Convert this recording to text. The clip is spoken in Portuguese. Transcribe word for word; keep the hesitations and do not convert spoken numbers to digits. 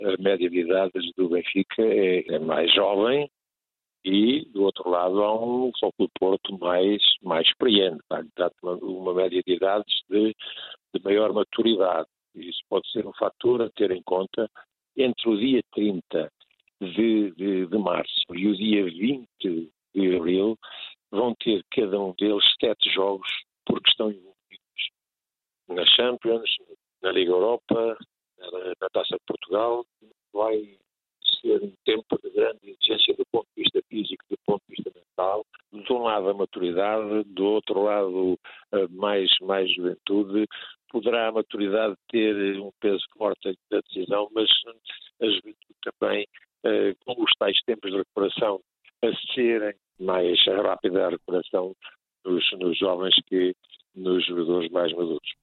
a média de idades do Benfica é, é mais jovem e, do outro lado, há um Futebol do Porto mais, mais experiente, tá? Portanto, uma, uma média de idades de, de maior maturidade. Isso pode ser um fator a ter em conta. Entre o dia trinta de, de, de março e o dia vinte de abril vão ter cada um deles sete jogos porque estão envolvidos na Champions, na Liga Europa, na, na Taça de Portugal. Vai ser um tempo de grande exigência do ponto de vista físico, do ponto de vista mental. De um lado a maturidade, do outro lado mais, mais juventude. Poderá a maturidade ter um peso forte da decisão, mas a juventude também, com os tais tempos de recuperação a serem mais rápida a recuperação nos, nos jovens que nos jogadores mais maduros.